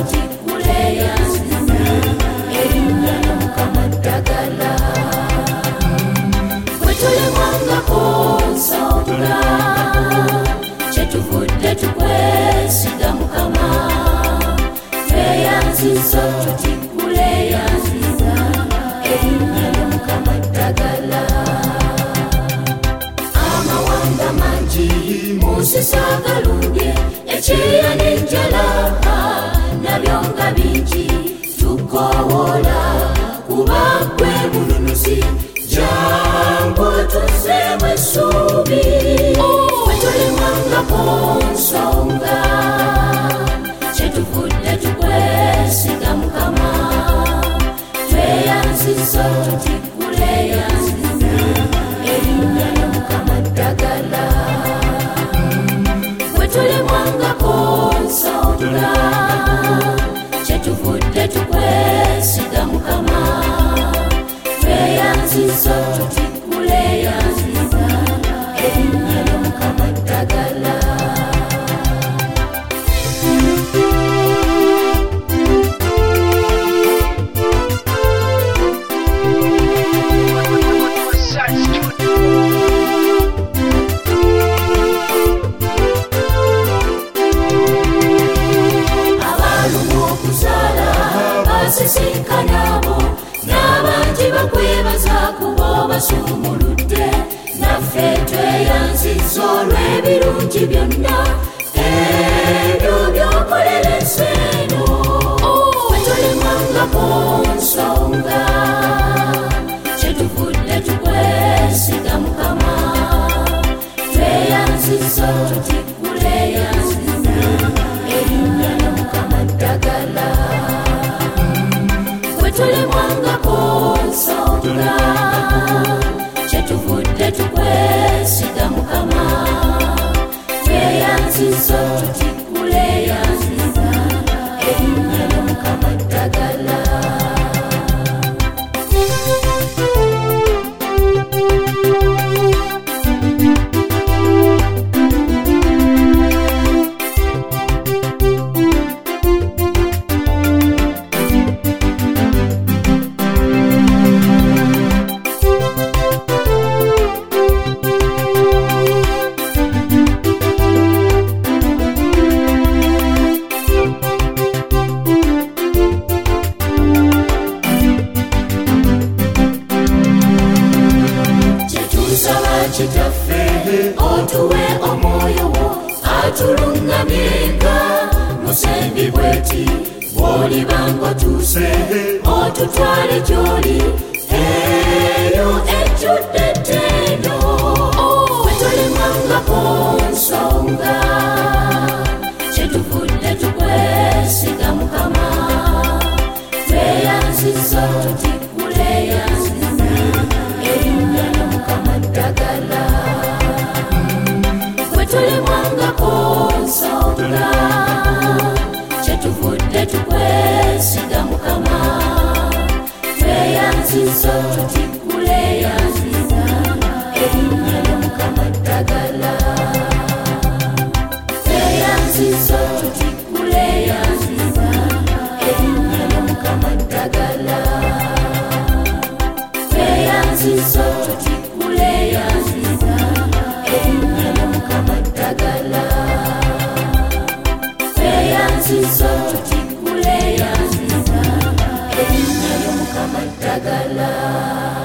tutikuleya nziza erinnya Mukama ddagala bwe tulemwangako nsonga kyetuvudde tukwesiga Mukama tweyanziza tutikuleya nziza erinnya Mukama ddagala amawanga mangi musisaagalumbye ekyeya n'enjala nabyo nga bingi tukoola kuba gwe bununuzi jangu tuzeemu essuubi bwe tulemwangako nsonga kyetuvudde tukwesiga Mukama tweyanziza tutikuleya nziza erinnya Mukama ddagala bwe tulemwangako nsonga kyetuvudde tukwesiga Mukama tweyanziza tutikuleya nziza erinnya Mukama ddagala basisinkana bo n'abangi bakwebaza kuba obasumuludde naffe tweyanziza olw'ebirungi byonna ebyo by'okolera ensi eno bwe tulemwangako nsonga kyetuvudde tukwesiga Mukama tweyanziza tutikuleya nziza erinnya Mukama ddagala tulemwangako nsonga kyetuvudde tukwesiga Mukama tweyanziza tutikuleya nziza erinnya Mukama ddagala kitaffe otuwe omwoyo wo atulungamyenga musembi bweti bw'olibanga otuuse otutwale gy'oli eyo ejjudde ettendo bwe tulemwangako nsonga kyetuvudde tukwesiga Mukama tweyanziza tutikuleya nziza erinnya Mukama ddagala bwe tulemwangako nsonga kyetuvudde tukwesiga Mukama tweyanziza tutikuleya nziza erinnya Mukama ddagala tweyanziza tutikuleya nziza erinnya Mukama ddagala tweyanziza tutikuleya nziza erinnya Mukama ddagala tweyanziza tutikuleya nziza erinnya Mukama ddagala